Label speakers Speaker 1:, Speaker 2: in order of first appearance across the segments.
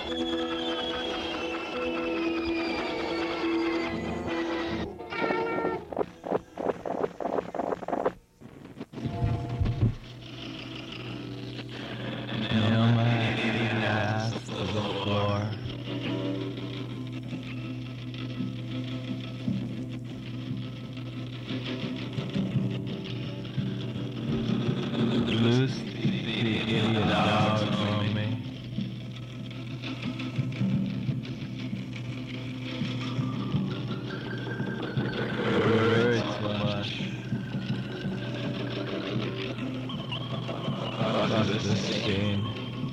Speaker 1: Loose the idiot dog from me. Very too much. Fuck this scene.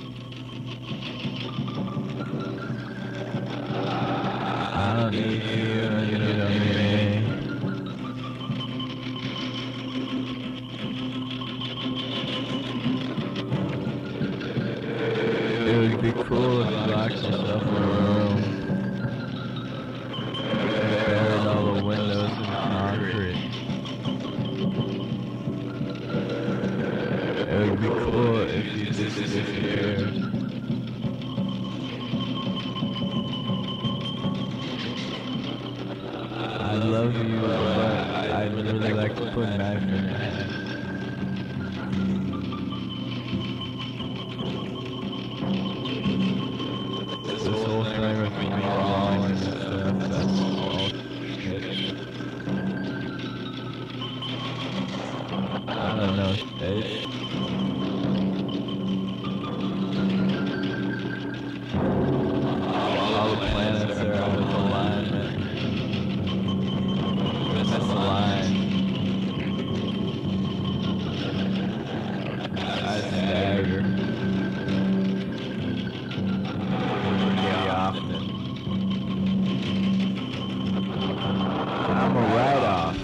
Speaker 1: I don't need you, you don't need me. It would be cool if you locked yourself in a room, buried all the windows in concrete. It would be cool if you disappeared. I love you, but I'd really like to put a knife in your head. This whole thing with me wrong and stuff, that's all shit. I don't know, shit. All the planets are out of alignment. Misaligned. I stagger. I'm a write-off.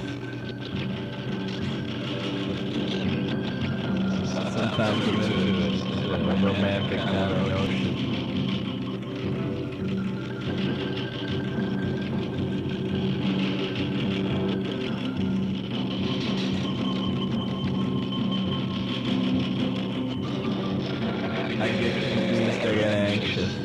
Speaker 1: Sometimes it's a romantic kind of notion. I get confused, I get anxious.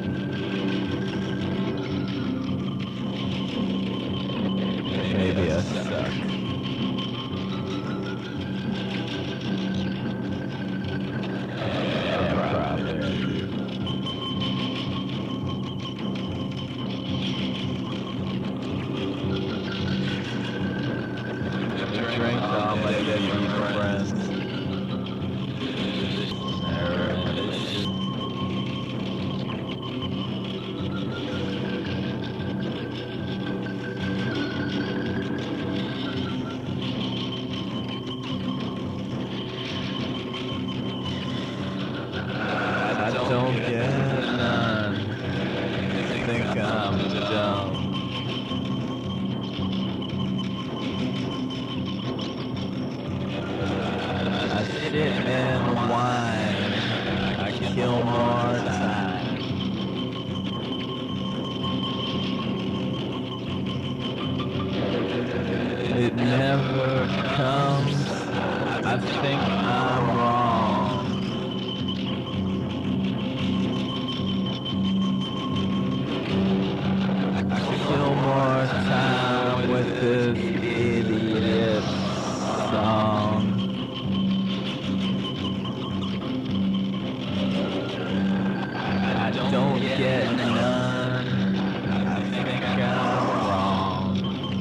Speaker 1: Maybe I suck. Yeah, probably I do. Drink to all my deadbeat friends. I don't get none. I think I'm dumb. I sit and whine. I kill more time. It never comes. I think I'm wrong. Kill more time with this idiot song. I don't get none. I think I'm wrong.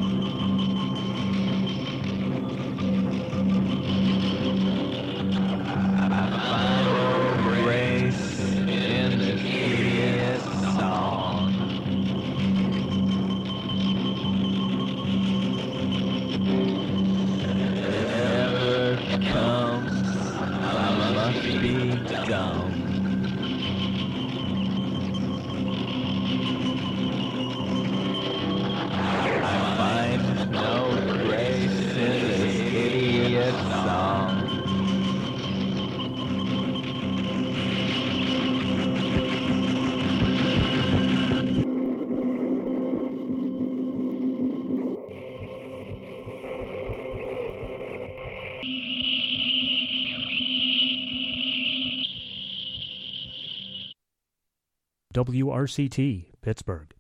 Speaker 1: I find no grace in this idiot song. Comes, I must be dumb.
Speaker 2: WRCT, Pittsburgh.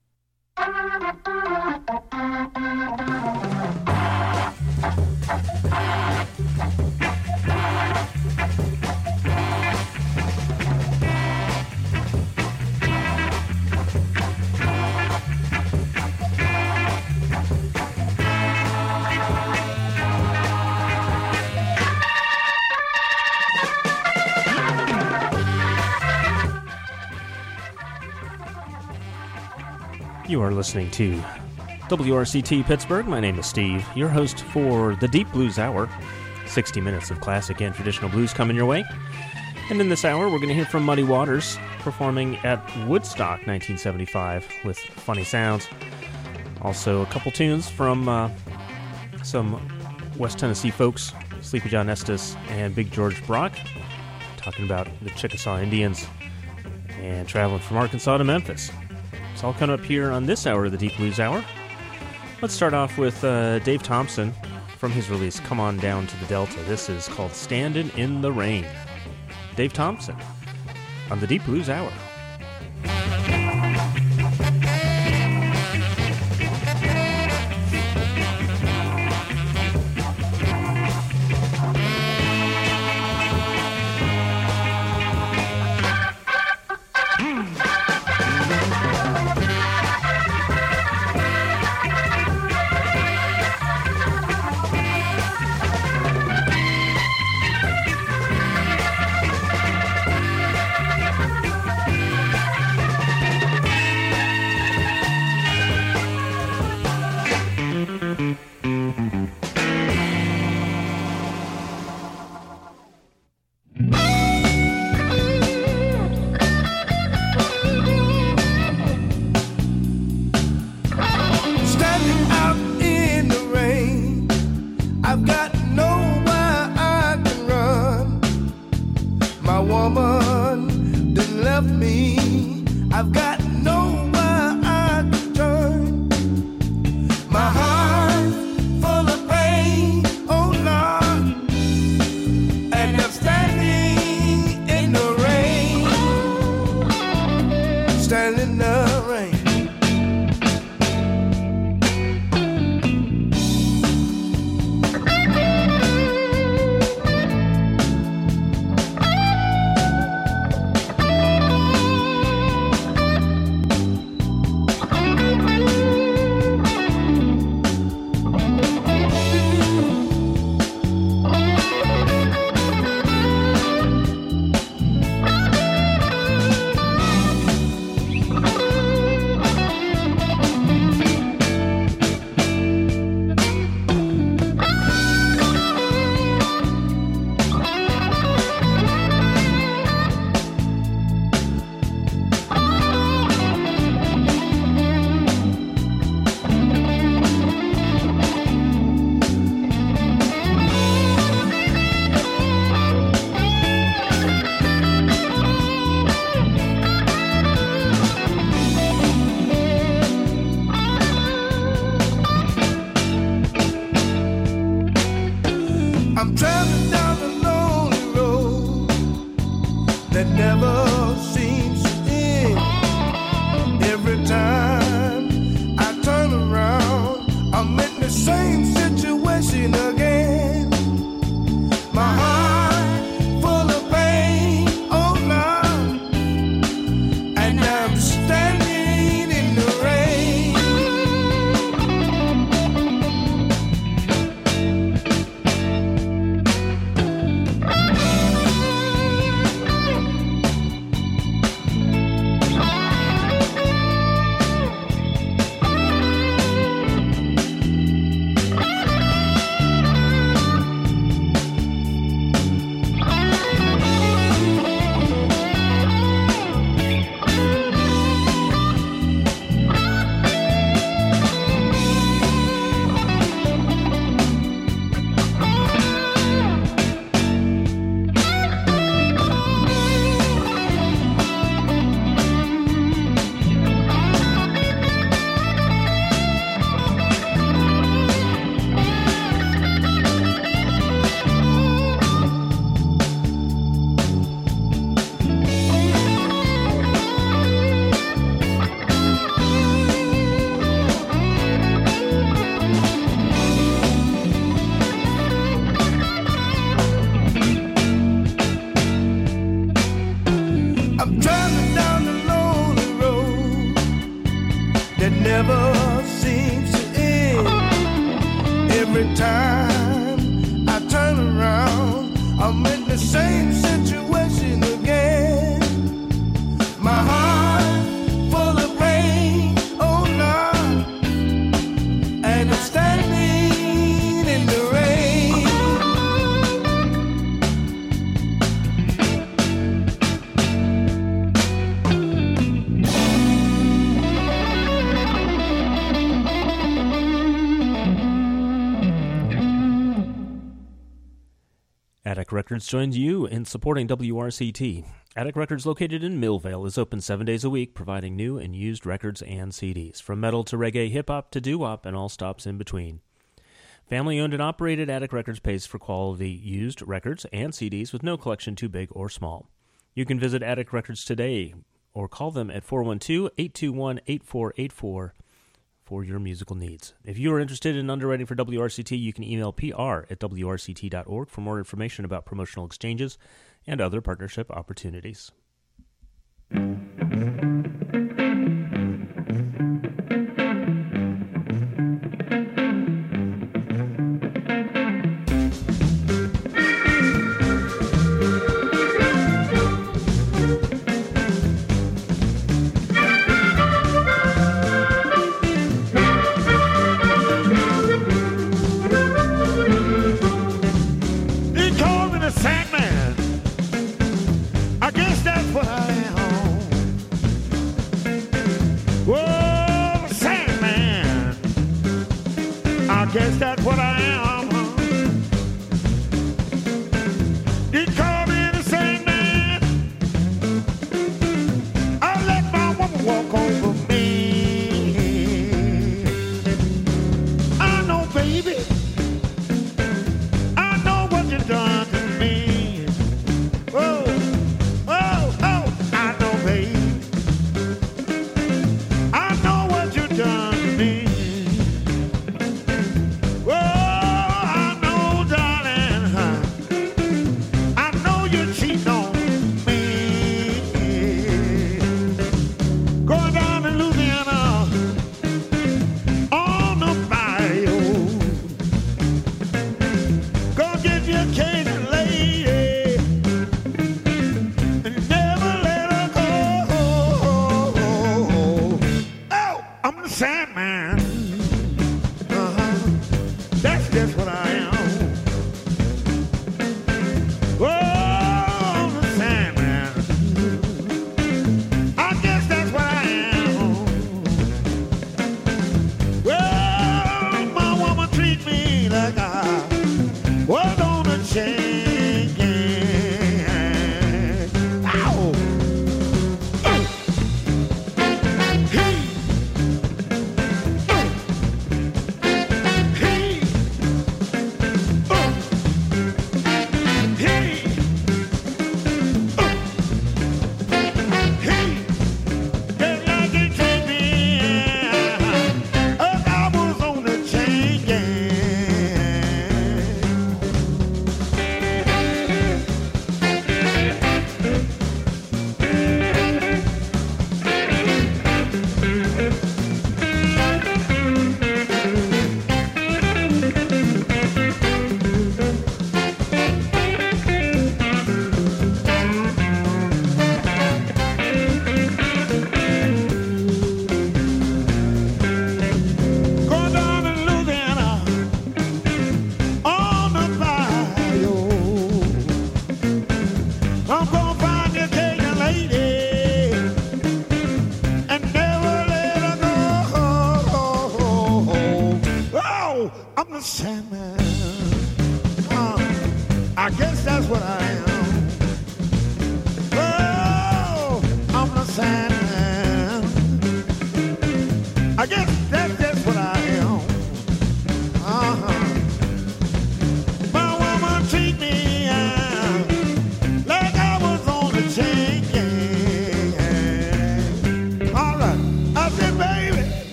Speaker 2: You are listening to WRCT Pittsburgh. My name is Steve, your host for the Deep Blues Hour. 60 minutes of classic and traditional blues coming your way. And in this hour, we're going to hear from Muddy Waters performing at Woodstock 1975 with Funny Sounds. Also, a couple tunes from some West Tennessee folks, Sleepy John Estes and Big George Brock, talking about the Chickasaw Indians and traveling from Arkansas to Memphis. It's all coming up here on this hour of the Deep Blues Hour. Let's start off with Dave Thompson from his release, Come On Down to the Delta. This is called Standin' in the Rain. Dave Thompson on the Deep Blues Hour.
Speaker 3: time I turn around, I'm in the same situation again. My heart full of pain, oh no, and I'm standing in the rain.
Speaker 2: Attic Records joins you in supporting WRCT. Attic Records, located in Millvale, is open 7 days a week, providing new and used records and CDs, from metal to reggae, hip-hop to doo-wop, and all stops in between. Family-owned and operated, Attic Records pays for quality used records and CDs with no collection too big or small. You can visit Attic Records today or call them at 412-821-8484 for your musical needs. If you are interested in underwriting for WRCT, you can email pr@wrct.org for more information about promotional exchanges and other partnership opportunities.
Speaker 4: Guess that's what I am. He called me the same man. I let my woman walk over me. I know, baby. I know what you done to me. Oh, oh, oh. I know, baby. I know what you done to me.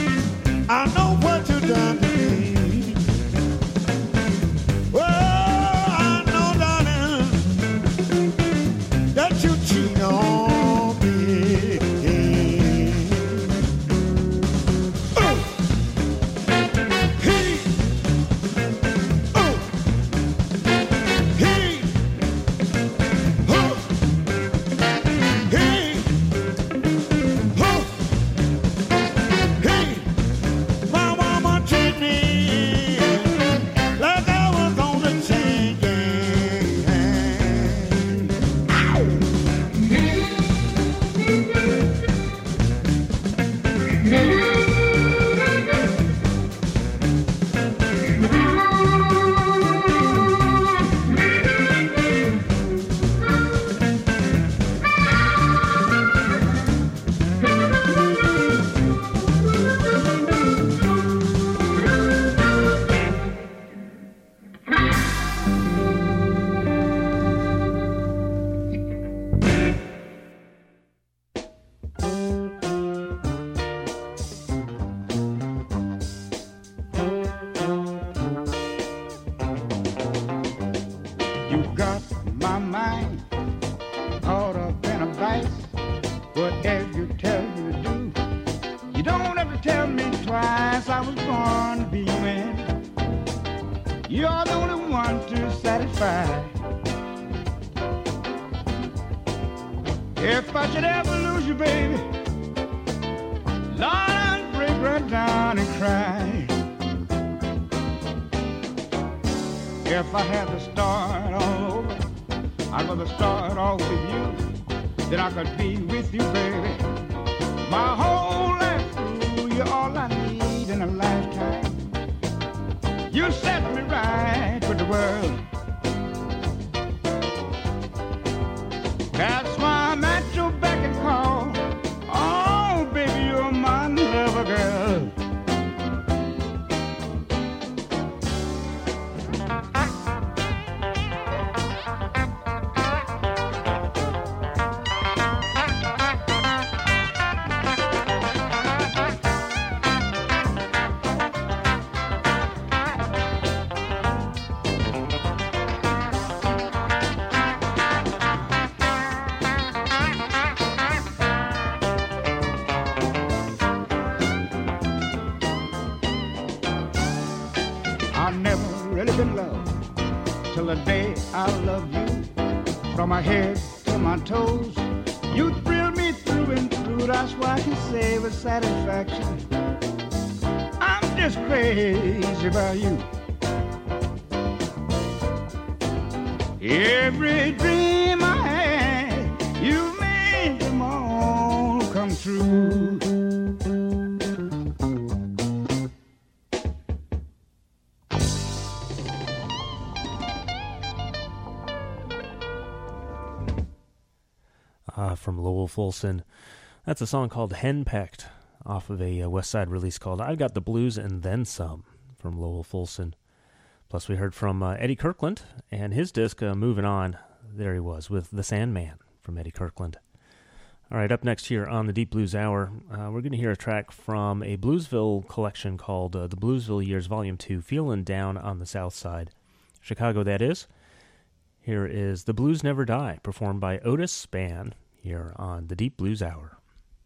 Speaker 4: I know what you done to me. Oh,
Speaker 5: You got my mind caught up in a vice. Whatever you tell me to do, you don't have to tell me twice. I was born to be your man. You're the only one to satisfy. If I should ever lose you, baby, Lord, I'd break right down and cry. If I had to start all over, I'd rather start off with you than I could be with you, baby. My whole life through, you're all I need in a lifetime. You set me right with the world. That's why I'm at your beck and call. Oh, baby, you're my lover girl. I've never really been loved till the day I love you. From my head to my toes, you thrill me through and through. That's why I can say with satisfaction, I'm just crazy about you. Every dream I had, you made them all come true.
Speaker 2: From Lowell Fulson. That's a song called Henpecked off of a West Side release called I've Got the Blues and Then Some from Lowell Fulson. Plus we heard from Eddie Kirkland and his disc Moving On. There he was with The Sandman from Eddie Kirkland. All right, up next here on the Deep Blues Hour, we're going to hear a track from a Bluesville collection called The Bluesville Years Volume 2, Feelin' Down on the South Side. Chicago, that is. Here is The Blues Never Die, performed by Otis Spann, here on the Deep Blues Hour.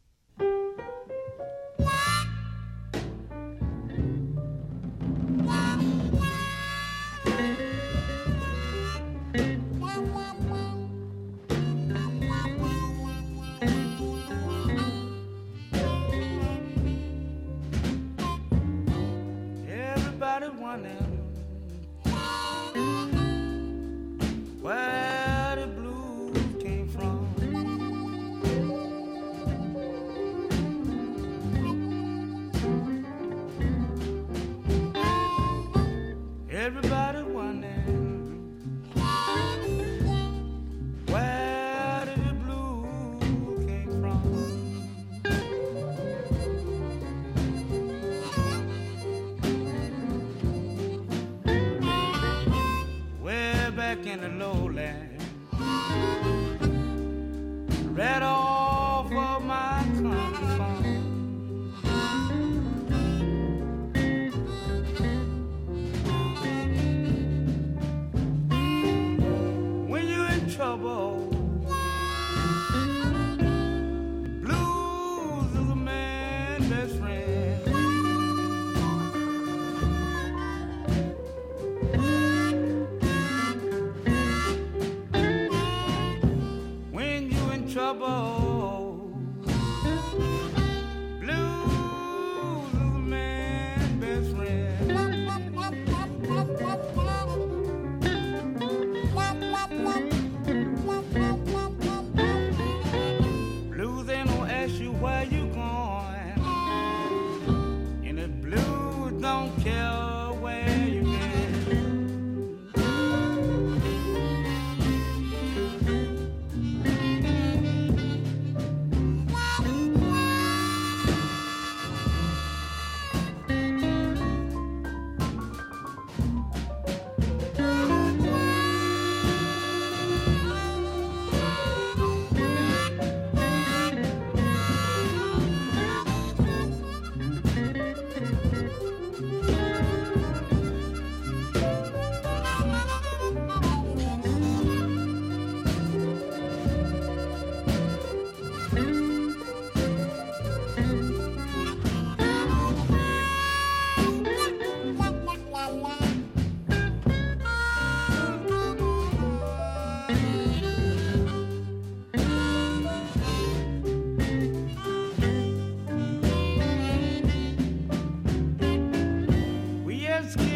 Speaker 5: Everybody wondering where the blues came from. Everybody wondering where did the blues came from. Way back in the lowland, right off of my country farm. Trouble, blues is a man's best friend.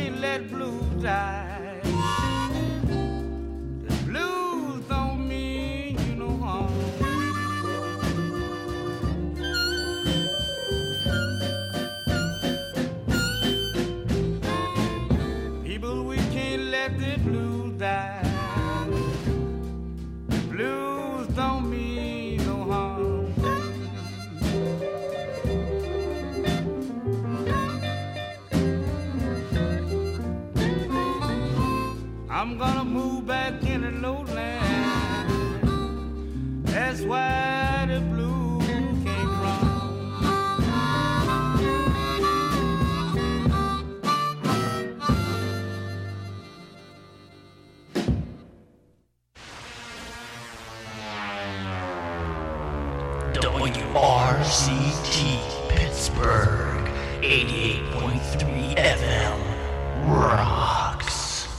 Speaker 3: can't let blues die. The blues don't mean you no harm. People, we can't let the blues die. The blues don't mean no harm. I'm gonna move back in the lowland. That's why the blues came from.
Speaker 6: WRCT Pittsburgh 88.3 FM rocks.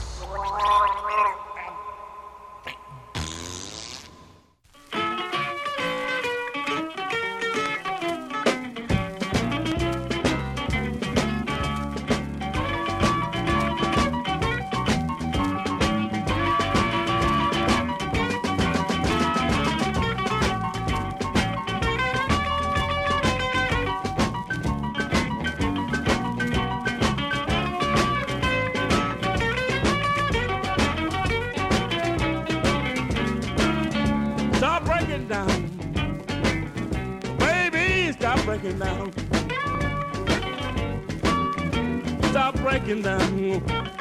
Speaker 4: Stop breaking down. Baby, stop breaking down. Stop breaking down.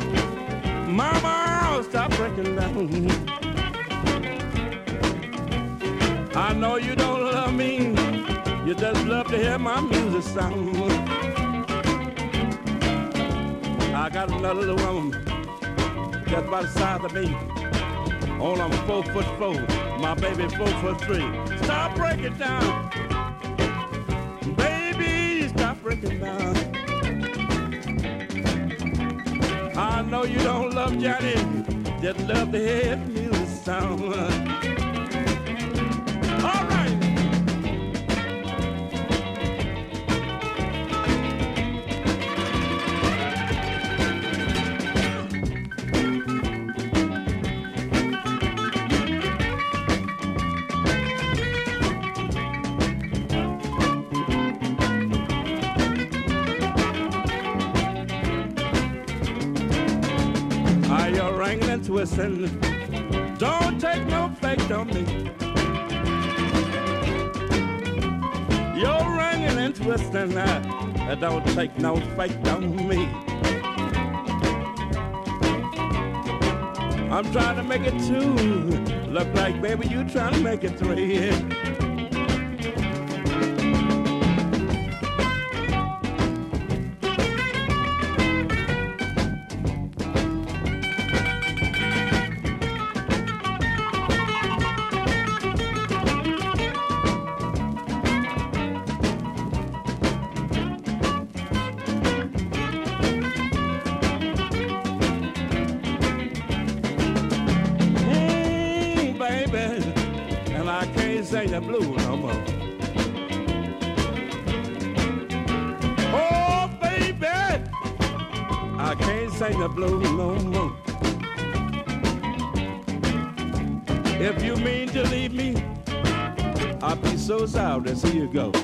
Speaker 4: Mama, stop breaking down. I know you don't love me. You just love to hear my music sound. I got another little woman just about the size of me. Oh, I'm 4'4", my baby 4'3". Stop breaking down, baby, stop breaking down. I know you don't love Johnny, just love to hear his music sound. All right. You're wrangling and twisting. Don't take no fake on me. You're wrangling and twisting. Don't take no fake on me. I'm trying to make it 2. Look like, baby, you trying to make it 3. Sing the blues no more. Oh, baby, I can't sing the blues no more. If you mean to leave me, I'll be so sorry. See you go.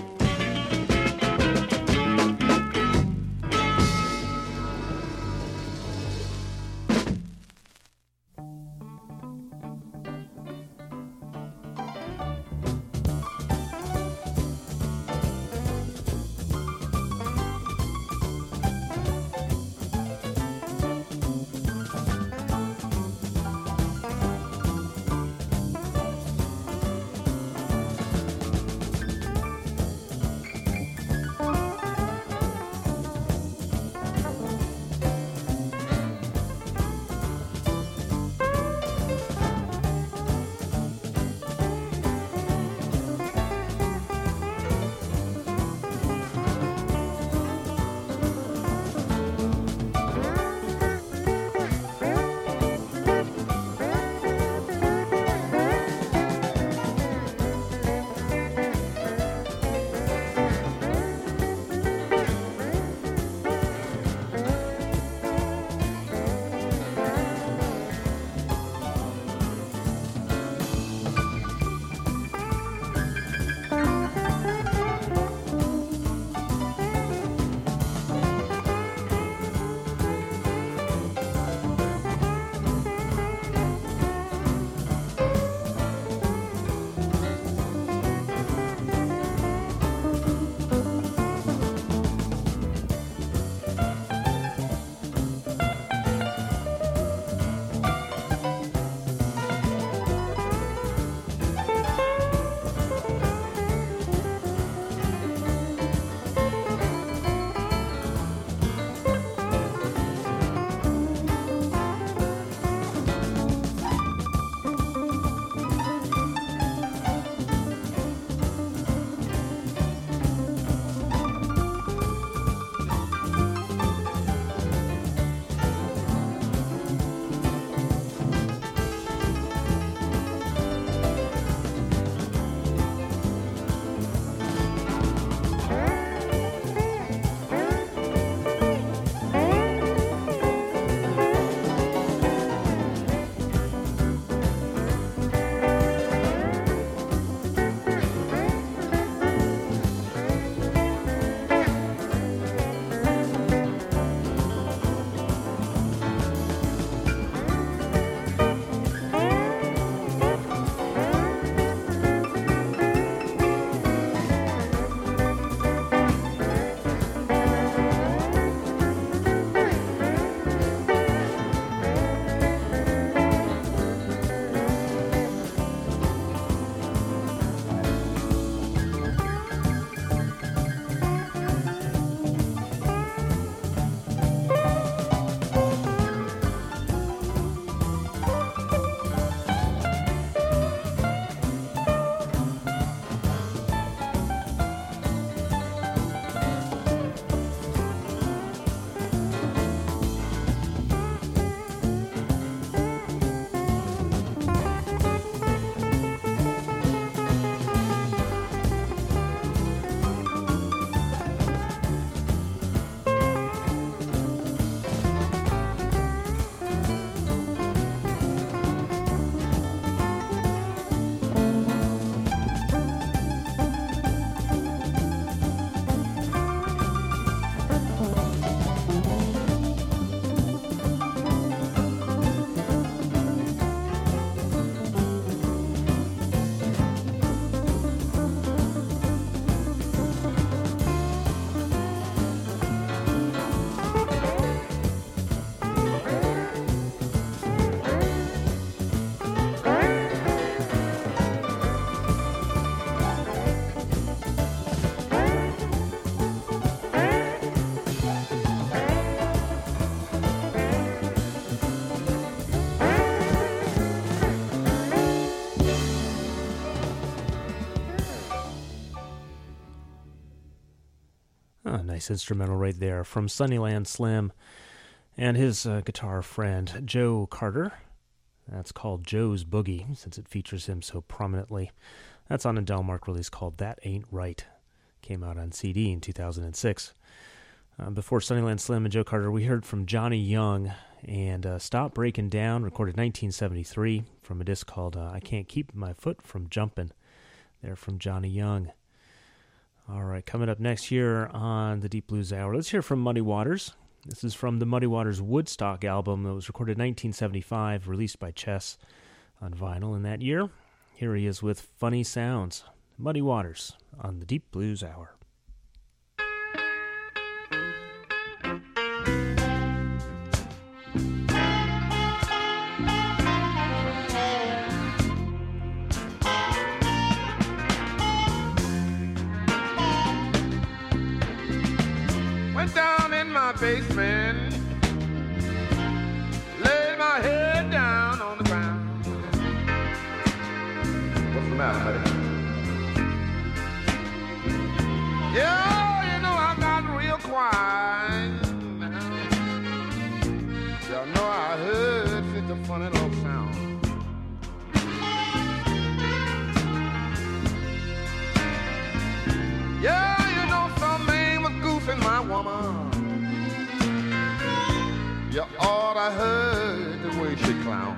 Speaker 2: Nice instrumental right there from Sunnyland Slim and his guitar friend Joe Carter. That's called Joe's Boogie, since it features him so prominently. That's on a Delmark release called That Ain't Right. Came out on CD in 2006. Before Sunnyland Slim and Joe Carter, we heard from Johnny Young and Stop Breaking Down, recorded 1973 from a disc called I Can't Keep My Foot From Jumpin'. They're from Johnny Young. All right, coming up next year on the Deep Blues Hour, let's hear from Muddy Waters. This is from the Muddy Waters Woodstock album that was recorded in 1975, released by Chess on vinyl in that year. Here he is with Funny Sounds. Muddy Waters on the Deep Blues Hour.
Speaker 3: Went down in my basement, laid my head down on the ground. What's the matter, buddy? Yeah, you know I got real quiet. Y'all know I heard such a funny little sound. Yeah, you know some man was goofing my woman. You ought to heard the way she clown.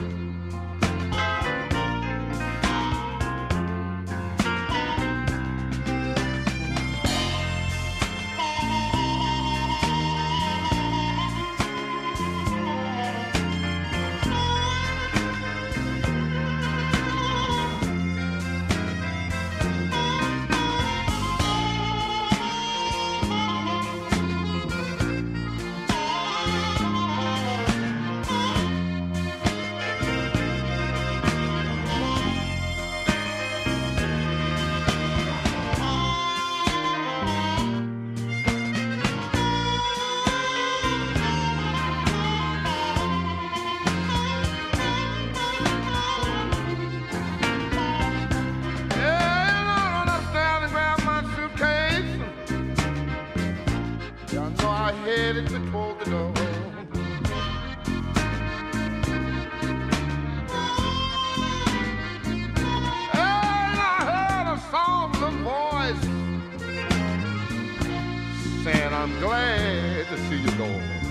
Speaker 3: I'm glad to see you go.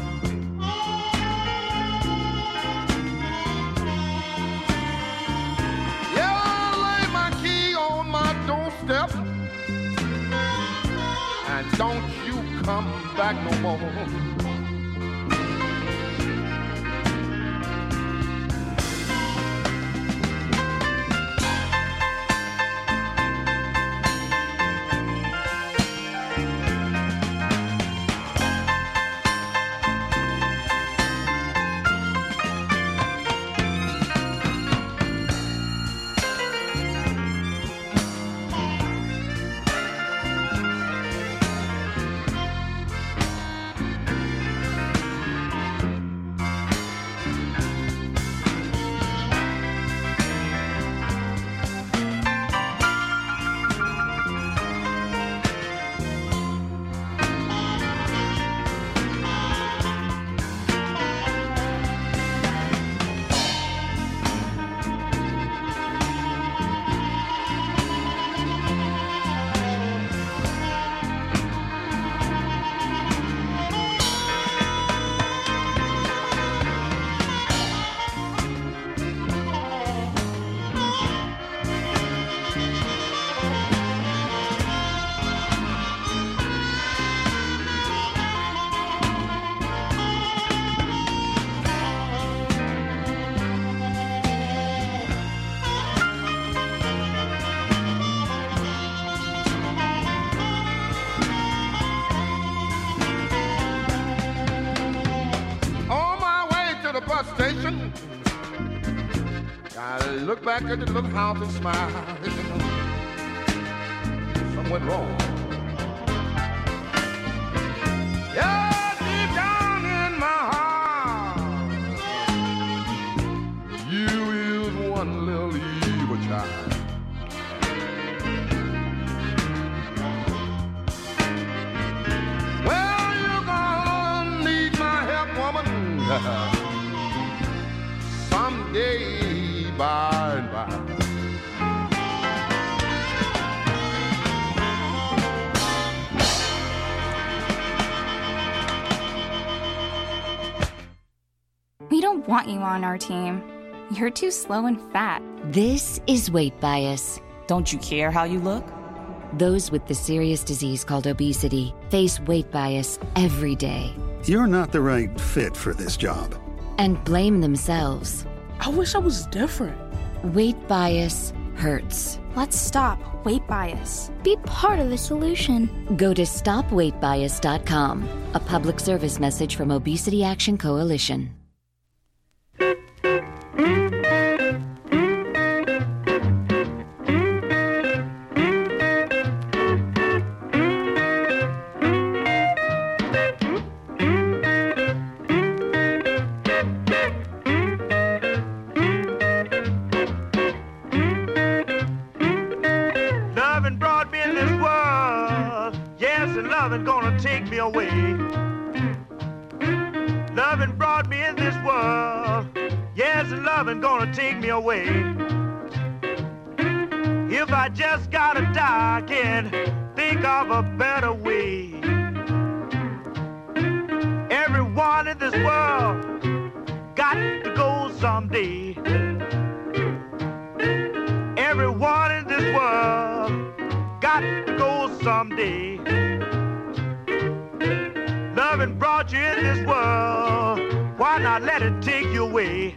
Speaker 3: Yeah, I lay my key on my doorstep, and don't you come back no more. Station. I look back at the little house and smile. Something went wrong. Yeah, deep down in my heart, you is one little evil child. day by and by.
Speaker 7: We don't want you on our team. You're too slow and fat.
Speaker 8: This is weight bias.
Speaker 9: Don't you care how you look?
Speaker 8: Those with the serious disease called obesity face weight bias every day.
Speaker 10: You're not the right fit for this job.
Speaker 8: And blame themselves.
Speaker 9: I wish I was different.
Speaker 8: Weight bias hurts.
Speaker 7: Let's stop weight bias.
Speaker 11: Be part of the solution.
Speaker 8: Go to stopweightbias.com. A public service message from Obesity Action Coalition.
Speaker 12: Take me away. If I just gotta die, I can't think of a better way. Everyone in this world got to go someday. Everyone in this world got to go someday. Loving brought you in this world, why not let it take you away?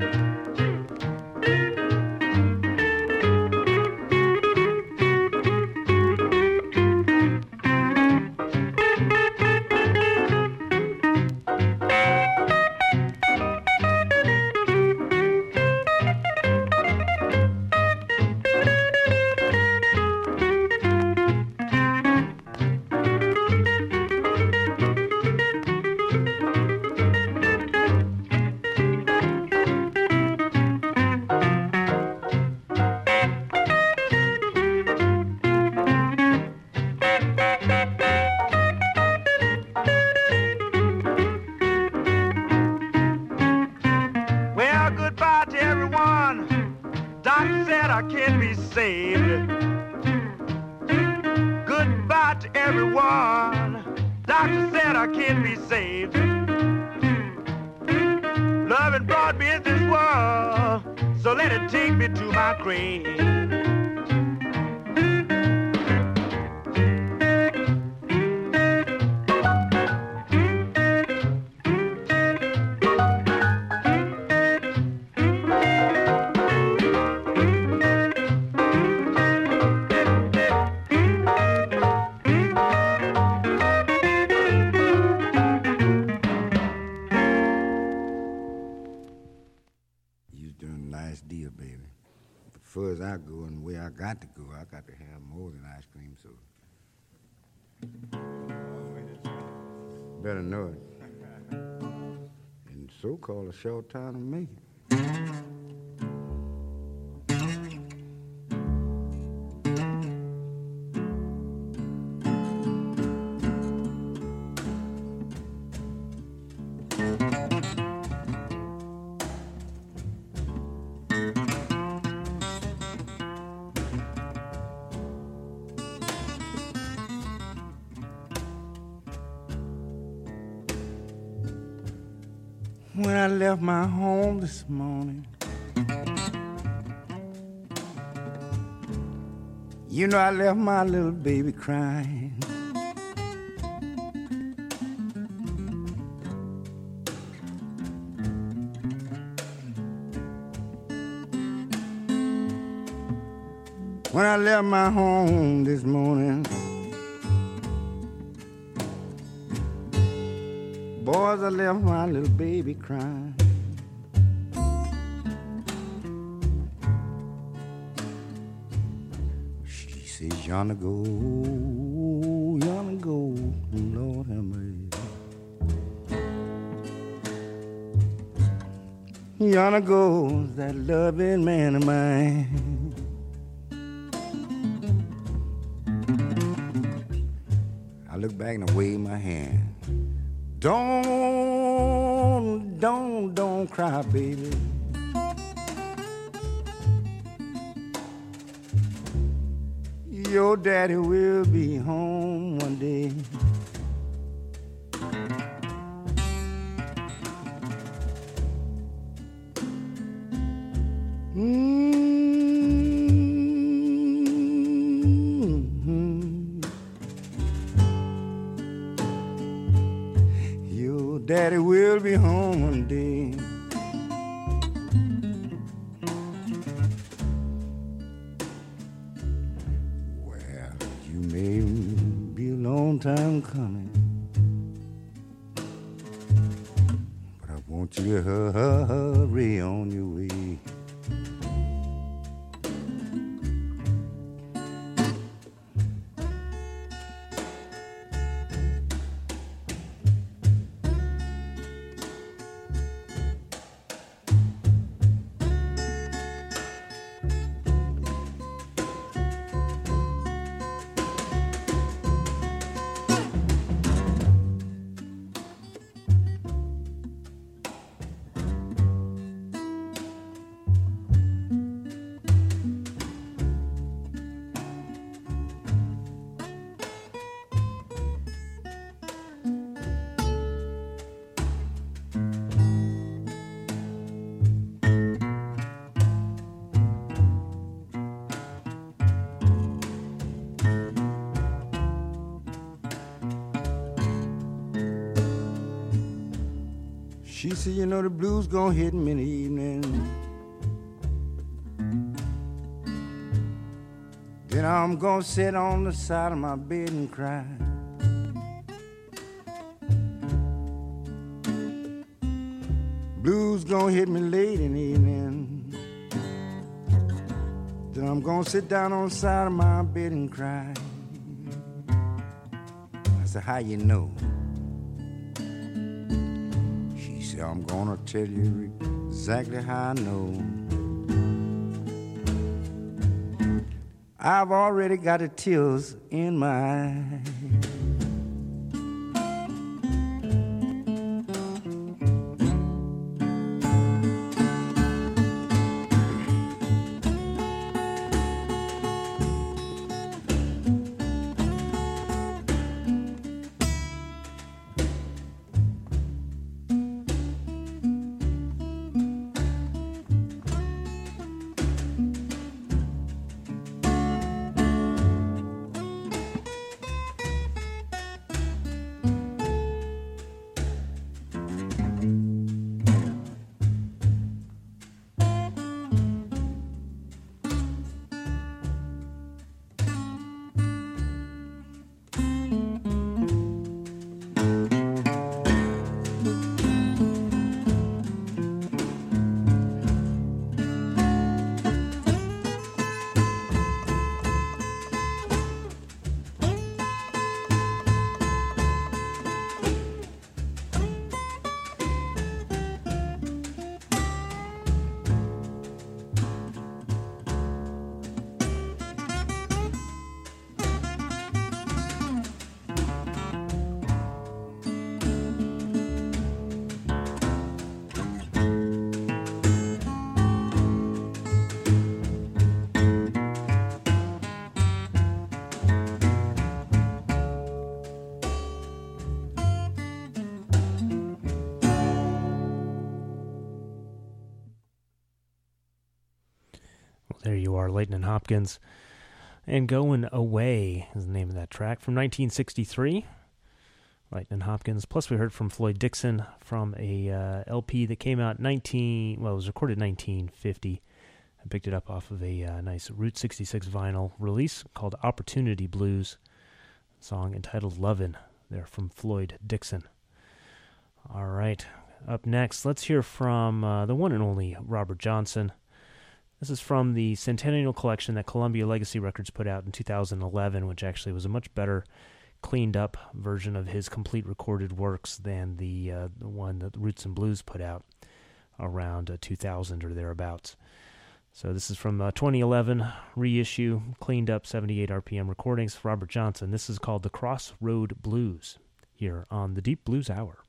Speaker 5: Better know it. And so-called a short time to make it.
Speaker 12: When I left my home this morning, you know I left my little baby crying. When I left my home this morning, boys, I left my little baby crying. She says, yonder go, Lord have mercy. Yonder goes that loving man of mine. I look back and I wave my hand. Don't cry, baby.
Speaker 3: Your daddy will be home one day. Your daddy will be home one day. Well, you may be a long time coming, but I want you to hurry on your way. She said, you know, the blues gonna hit me in the evening. Then I'm gonna sit on the side of my bed and cry. Blues gonna hit me late in the evening. Then I'm gonna sit down on the side of my bed and cry. I said, how you know? I'm gonna tell you exactly how I know. I've already got the tears in my eyes.
Speaker 2: There you are, Leighton and Hopkins. And Going Away is the name of that track from 1963. Leighton and Hopkins. Plus we heard from Floyd Dixon from a LP that came out it was recorded in 1950. I picked it up off of a nice Route 66 vinyl release called Opportunity Blues. Song entitled Lovin', there from Floyd Dixon. All right, up next, let's hear from the one and only Robert Johnson. This is from the Centennial Collection that Columbia Legacy Records put out in 2011, which actually was a much better, cleaned-up version of his complete recorded works than the one that Roots and Blues put out around 2000 or thereabouts. So this is from 2011 reissue, cleaned up 78 RPM recordings. Robert Johnson. This is called The Crossroad Blues here on the Deep Blues Hour.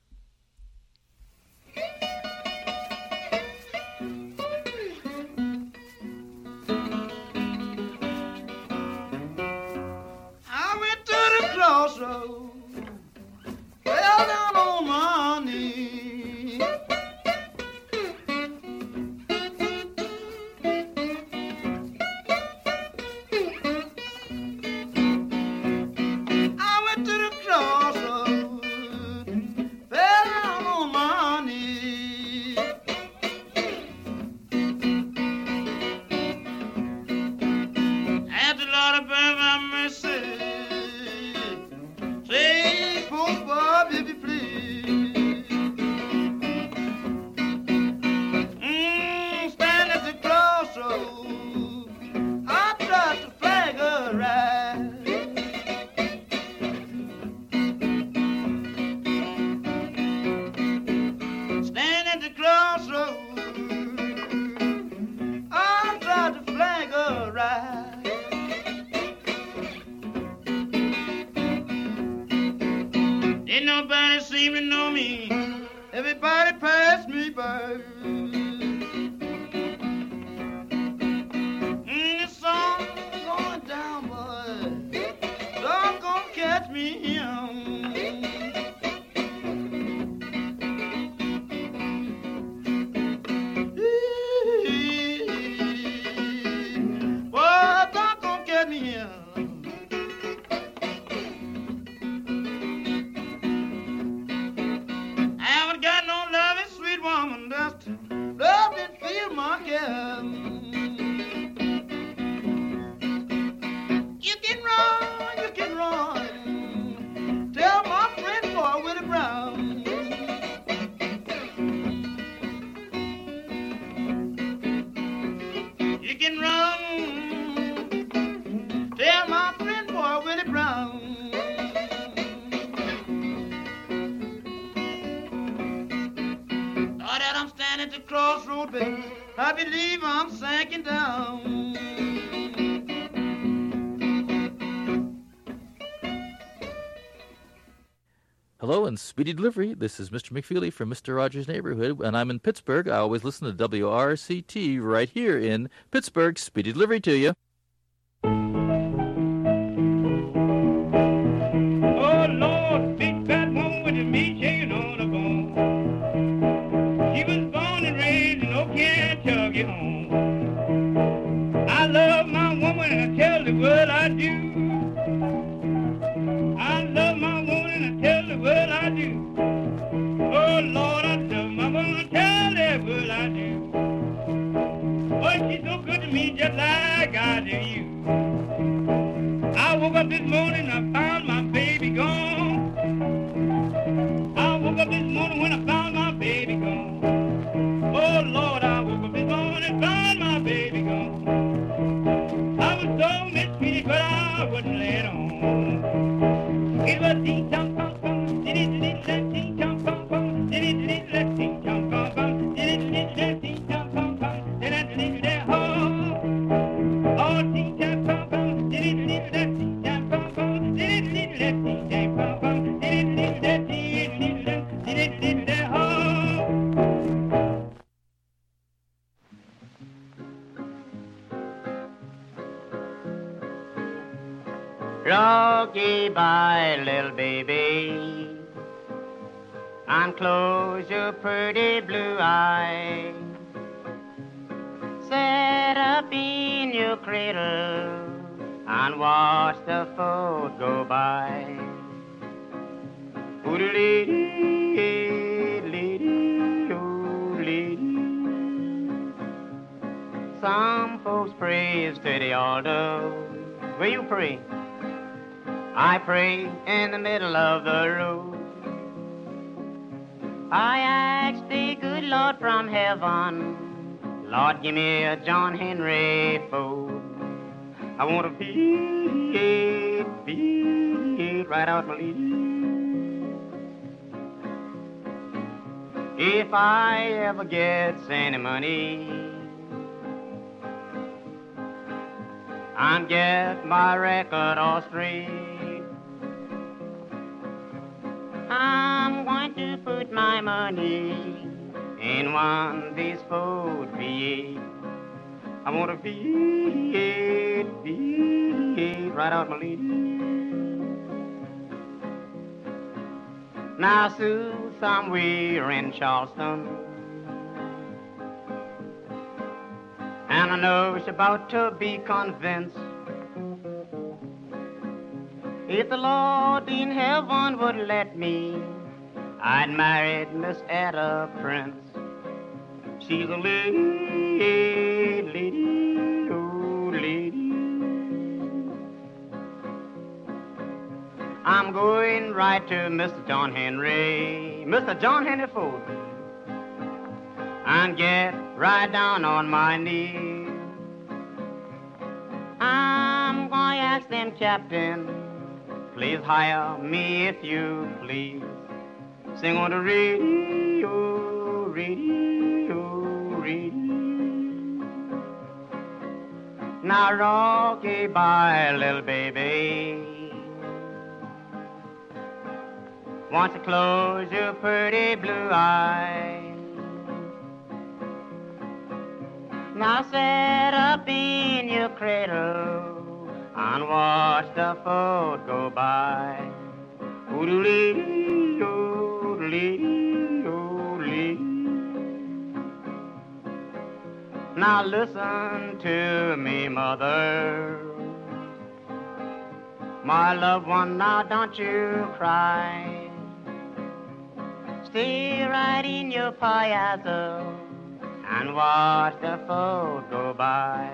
Speaker 3: loved and feel my care. You can run, tell my friend boy Willie Brown. You can run, tell my friend boy Willie Brown. Now that I'm standing at the crossroad, baby, I believe I'm sinking down.
Speaker 13: Hello and speedy delivery. This is Mr. McFeely from Mr. Rogers' Neighborhood, and I'm in Pittsburgh. I always listen to WRCT right here in Pittsburgh. Speedy delivery to you.
Speaker 5: Oh, Lord, big fat woman with a meat shaking on the bone. She was born and raised in Oak Kentucky home. I love my woman and I tell the world I do. I love my woman and I tell the world I do. Oh, Lord, I love my woman and tell the world I do. Oh, she's so good to me just like I do you. I woke up this morning and I found my baby gone. I woke up this morning when I found my baby gone. Oh, Lord, I woke up this morning and found my baby gone. I was so mistreated, but I wouldn't let it on. It was dee-dum, pum-pum, dee-dee-dee-dee, dee-dum, pum-pum, dee-dee-dee-dee, dee-dum, pum-pum, dee-dee-dee-dee, dee-dum, pum-pum, dee-dee-dee-dee, oh, oh, dee-dum, pum-pum, dee-dee-dee-dee, dee-dum, pum-pum, dee-dee-dee-dee, dee-dum, pum-pum, dee-dee-dee-dee, dee-dee-dee-dee, oh.
Speaker 14: Rock-a-bye, little baby, and close your pretty blue eyes. Set up in your cradle and watch the float go by. Oodle-dee, lady, oh, lady. Some folks prays to the altar. Where you pray? I pray in the middle of the road. I ask the good Lord from heaven, Lord, give me a John Henry Ford. I want to beat right out my lead. If I ever get any money and get my record all straight, I'm going to put my money in one of these Ford V8. I want to beat right out my lead. Now, Sue, somewhere in Charleston, and I know she's about to be convinced. If the Lord in heaven would let me, I'd marry Miss Etta Prince. She's a lady, oh lady. I'm going right to Mr. John Henry Ford, and get right down on my knees. I'm going to ask them, Captain, please hire me if you please. Sing on the radio, radio, radio. Now rock-a-bye, little baby. Want to close your pretty blue eyes. Now set up in your cradle and watch the float go by. Oodle-dee, oodle-dee, oodle-dee. Now listen to me, mother. My loved one, now don't you cry. Stay right in your piazza and watch the folk go by.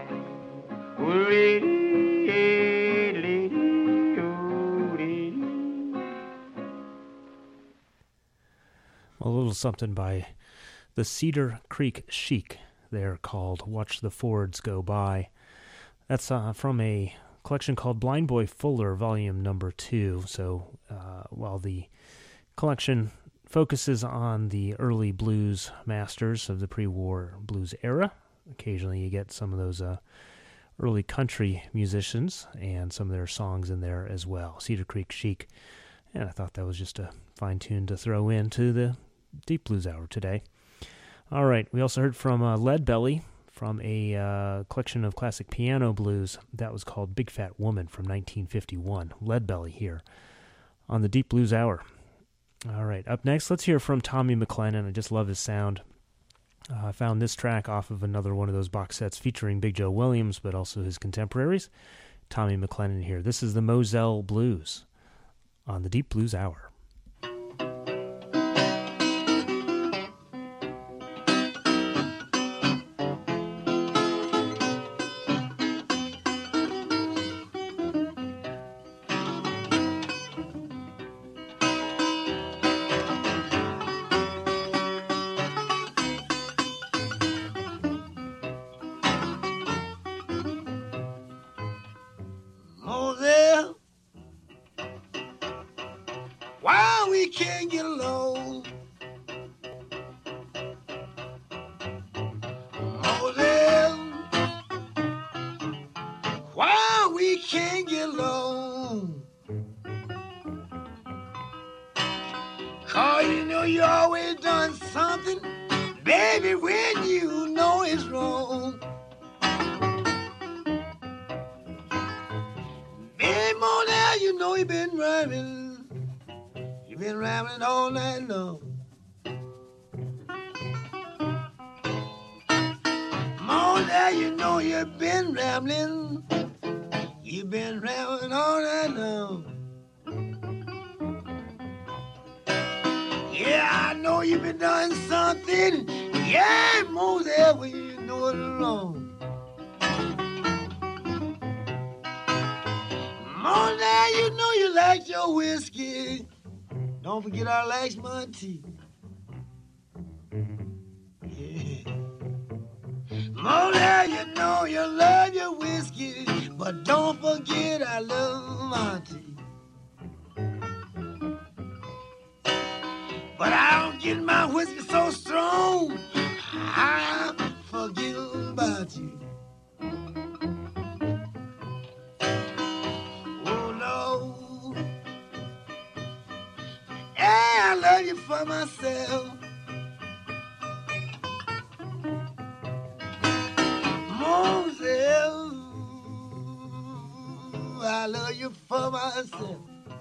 Speaker 2: A little something by the Cedar Creek Chic. They're called Watch the Fords Go By. That's from a collection called Blind Boy Fuller, Volume Number 2. So while the collection focuses on the early blues masters of the pre-war blues era, occasionally you get some of those early country musicians and some of their songs in there as well. Cedar Creek Chic. And I thought that was just a fine tune to throw into the Deep Blues Hour today. All right, we also heard from Lead Belly from a collection of classic piano blues that was called Big Fat Woman from 1951. Lead Belly here on the Deep Blues Hour. All right, up next, let's hear from Tommy McLennan. I just love his sound. I found this track off of another one of those box sets featuring Big Joe Williams, but also his contemporaries. Tommy McLennan here. This is the Moselle Blues on the Deep Blues Hour.
Speaker 3: Moselle, why we can't get along? Moselle, why we can't get along? 'Cause you know you always done something, baby, when you know it's wrong. Baby, Moselle, you know you've been rhyming. You've been rhyming all night long. Moselle, you know you've been rambling. You've been rambling all night long. Yeah, I know you've been doing something. Yeah, Moselle, when you know it's wrong. Moselle, you know you like your whiskey. Don't forget I like my tea. Yeah. Moselle, you know you love your whiskey, but don't forget I love my tea. But I don't get my whiskey so strong, I forget about you. Oh no, yeah, I love you for myself. Moselle, I love you for myself.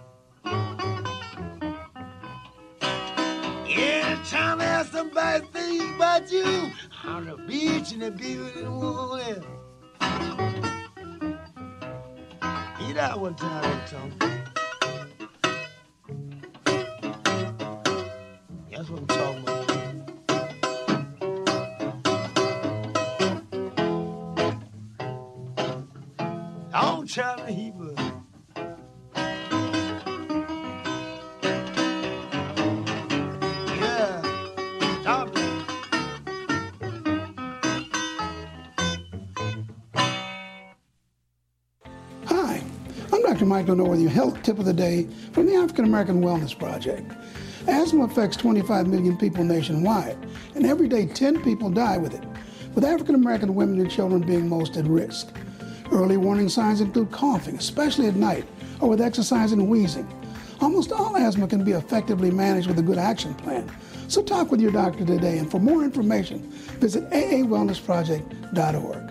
Speaker 3: Anytime there's somebody think about you on the beach and the beauty and one else. Hear that one time, Tom. That's what I'm talking about. I don't try to heap up.
Speaker 15: Dr. Michael North, your health tip of the day from the African American Wellness Project. Asthma affects 25 million people nationwide, and every day 10 people die with it, with African American women and children being most at risk. Early warning signs include coughing, especially at night, or with exercise and wheezing. Almost all asthma can be effectively managed with a good action plan. So talk with your doctor today, and for more information, visit aawellnessproject.org.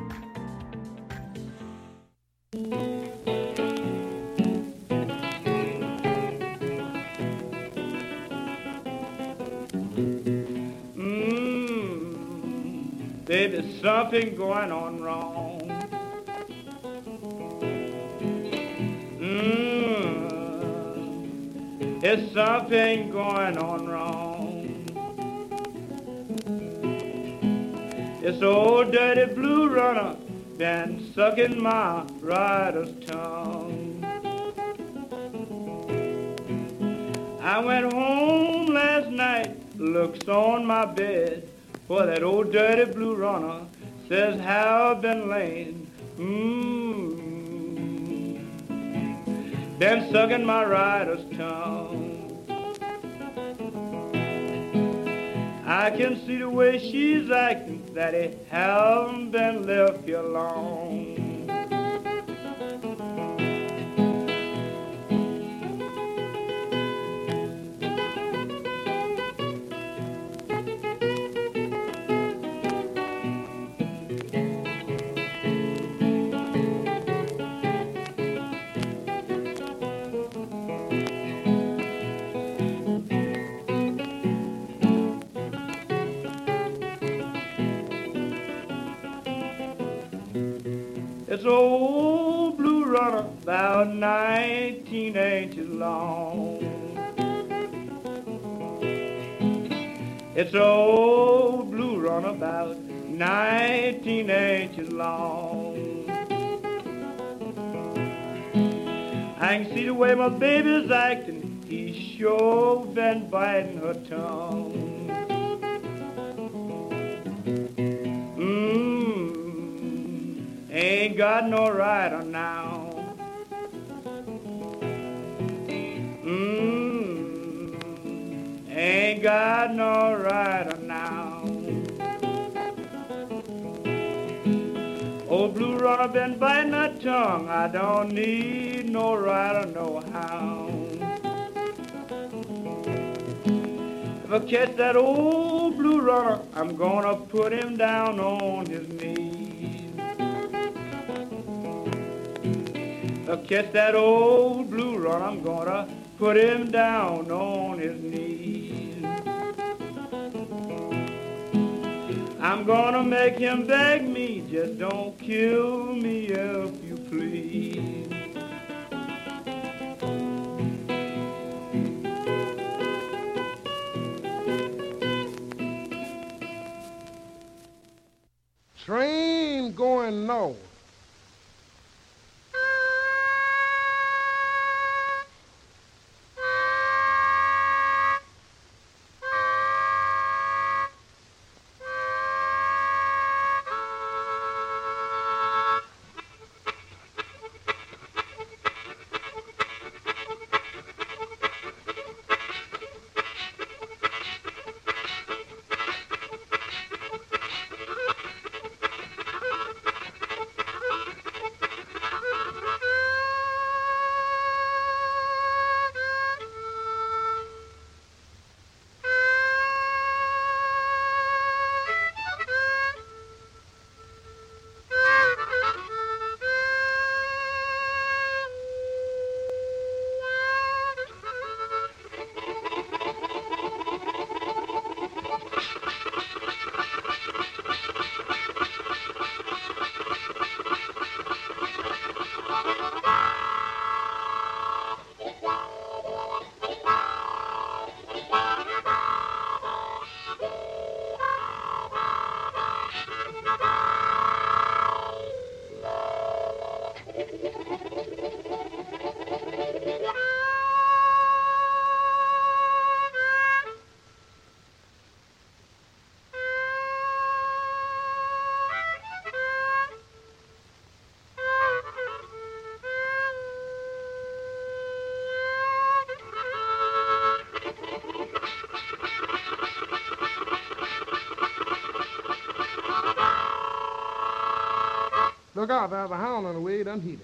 Speaker 16: There's something going on wrong. There's something going on wrong. This old dirty blue runner been sucking my rider's tongue. I went home last night, looks on my bed, for that old dirty blue runner says how I've been laying. Been sucking my rider's tongue. I can see the way she's acting, that it haven't been left here long. It's old blue runner, about 19 inches long. It's old blue runner, about 19 inches long. I can see the way my baby's acting, he's sure been biting her tongue. Ain't got no rider now. Ain't got no rider now. Old blue runner been biting her tongue. I don't need no rider, no hound. If I catch that old blue runner, I'm gonna put him down on his knees. If I catch that old blue runner, I'm gonna put him down on his knees. I'm gonna make him beg me, just don't kill me if you please.
Speaker 17: Train going north. Look out, there's a hound on the way, don't heed it.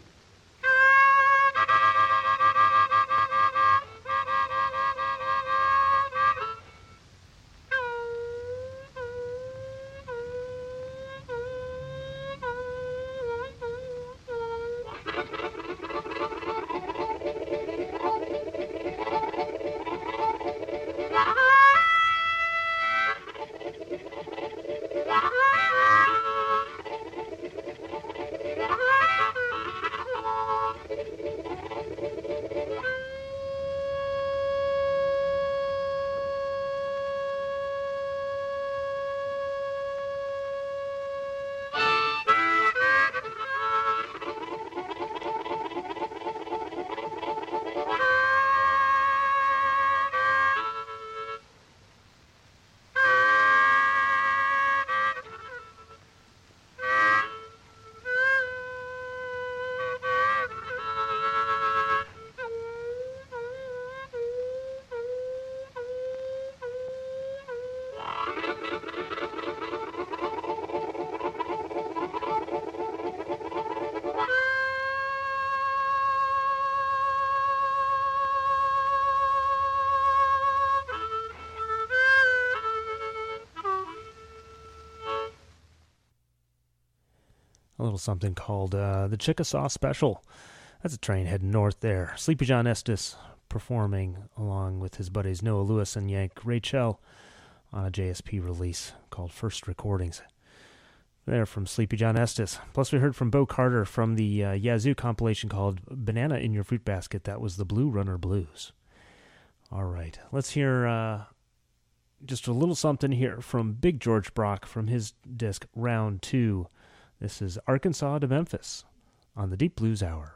Speaker 2: A little something called the Chickasaw Special. That's a train heading north there. Sleepy John Estes performing along with his buddies Noah Lewis and Yank Rachel on a JSP release called First Recordings. They're from Sleepy John Estes. Plus we heard from Bo Carter from the Yazoo compilation called Banana in Your Fruit Basket. That was the Blue Runner Blues. All right, let's hear just a little something here from Big George Brock from his disc Round 2. This is Arkansas to Memphis on the Deep Blues Hour.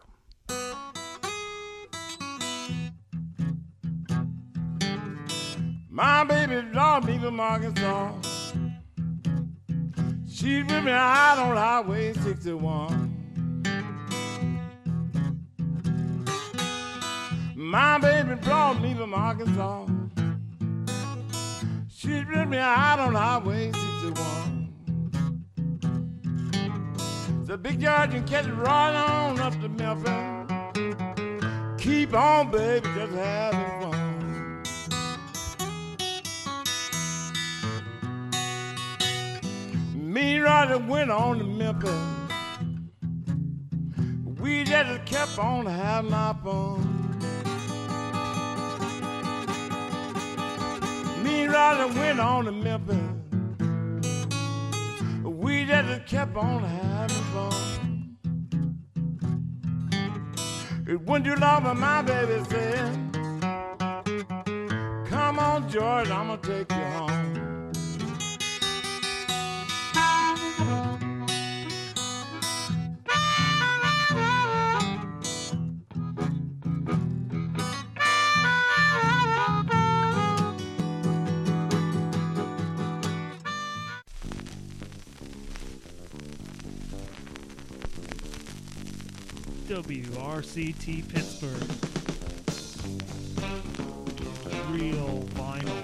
Speaker 16: My baby brought me from Arkansas. She's with me out on Highway 61. My baby brought me from Arkansas. She's with me out on Highway 61. So Big George and catch it right on up to Memphis. Keep on, baby, just having fun. Me and Roger went on to Memphis. We just kept on having our fun. Me and Roger went on to Memphis. We just kept on having fun. It wasn't too long, but my baby said, come on, George, I'm gonna take you home.
Speaker 18: WRCT Pittsburgh. Real vinyl.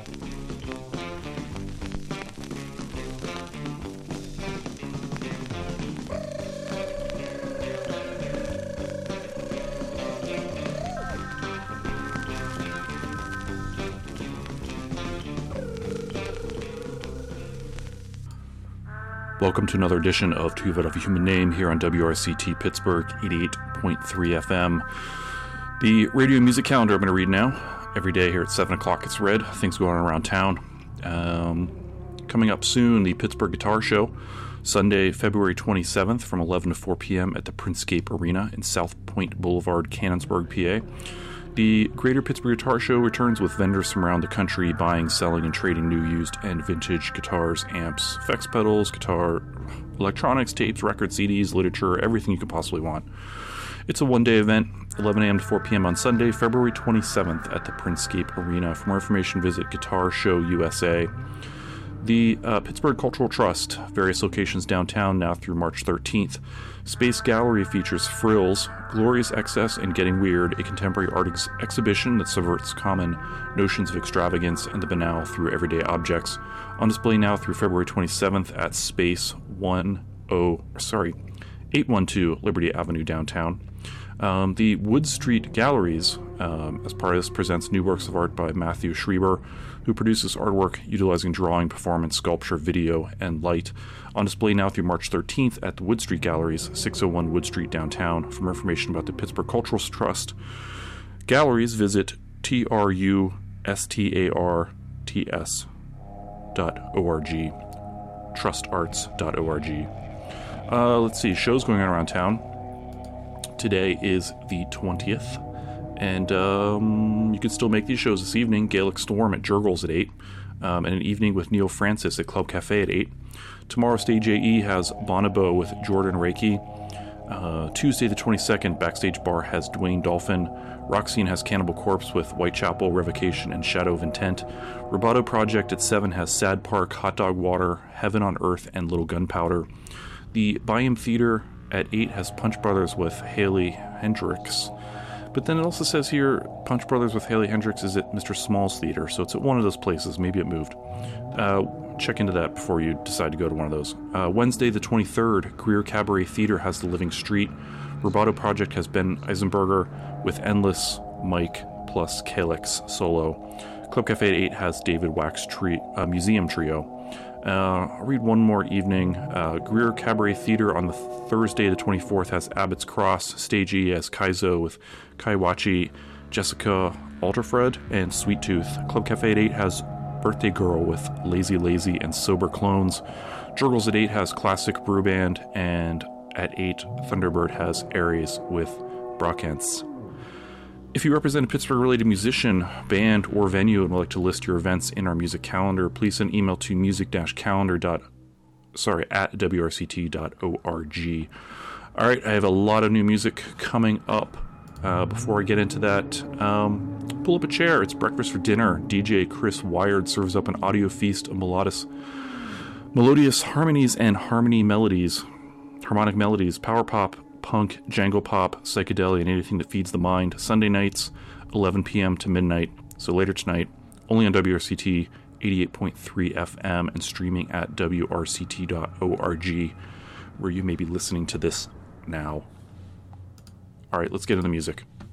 Speaker 19: Welcome to another edition of To Vet of a Human Name here on WRCT Pittsburgh 88.3 FM. The radio music calendar I'm going to read now. Every day here at 7 o'clock it's read. Things going on around town. Coming up soon, the Pittsburgh Guitar Show. Sunday, February 27th from 11 to 4 p.m. at the Printscape Arena in South Point Boulevard, Canonsburg, PA. The Greater Pittsburgh Guitar Show returns with vendors from around the country buying, selling, and trading new, used, and vintage guitars, amps, effects pedals, guitar, electronics, tapes, records, CDs, literature, everything you could possibly want. It's a one-day event, 11 a.m. to 4 p.m. on Sunday, February 27th at the Printscape Arena. For more information, visit Guitar Show USA. The Pittsburgh Cultural Trust, various locations downtown now through March 13th. Space Gallery features Frills, Glorious Excess, and Getting Weird, a contemporary art exhibition that subverts common notions of extravagance and the banal through everyday objects. On display now through February 27th at Space 812 Liberty Avenue downtown. The Wood Street Galleries, as part of this, presents new works of art by Matthew Schreiber, who produces artwork utilizing drawing, performance, sculpture, video, and light. On display now through March 13th at the Wood Street Galleries, 601 Wood Street downtown. For more information about the Pittsburgh Cultural Trust Galleries, visit trustarts.org, trustarts.org. Let's see, shows going on around town. Today is the 20th, and you can still make these shows this evening. Gaelic Storm at Jurgles at 8, and an evening with Neil Francis at Club Cafe at 8. Tomorrow, Stage AE has Bonobo with Jordan Reiki. Tuesday the 22nd, Backstage Bar has Dwayne Dolphin. Roxine has Cannibal Corpse with Whitechapel, Revocation, and Shadow of Intent. Rubato Project at 7 has Sad Park, Hot Dog Water, Heaven on Earth, and Little Gunpowder. The Byam Theater at 8 has Punch Brothers with Haley Hendricks. But then it also says here, Punch Brothers with Haley Hendricks is at Mr. Small's Theater, so it's at one of those places. Maybe it moved. Check into that before you decide to go to one of those. Wednesday the 23rd, Greer Cabaret Theater has The Living Street. Rubato Project has Ben Eisenberger with Endless, Mike, plus Calyx solo. Club Cafe at 8 has David Wax Museum Trio. I'll read one more evening. Greer Cabaret Theater on the Thursday the 24th has Abbott's Cross. Stage E as Kaizo with Kaiwachi, Jessica Alterfred, and Sweet Tooth. Club Cafe at 8 has Birthday Girl with Lazy Lazy and Sober Clones. Jurgles at 8 has Classic Brew Band, and at 8 Thunderbird has Aries with Brockents. If you represent a Pittsburgh-related musician, band, or venue and would like to list your events in our music calendar, please send an email to music-calendar@wrct.org. All right, I have a lot of new music coming up. Before I get into that, pull up a chair. It's breakfast for dinner. DJ Chris Wired serves up an audio feast of melodious harmonies and harmonic melodies, power pop, punk, jangle pop, psychedelia, and anything that feeds the mind. Sunday nights, 11 p.m. to midnight. So later tonight, only on WRCT 88.3 FM and streaming at WRCT.org, where you may be listening to this now. All right, let's get into the music.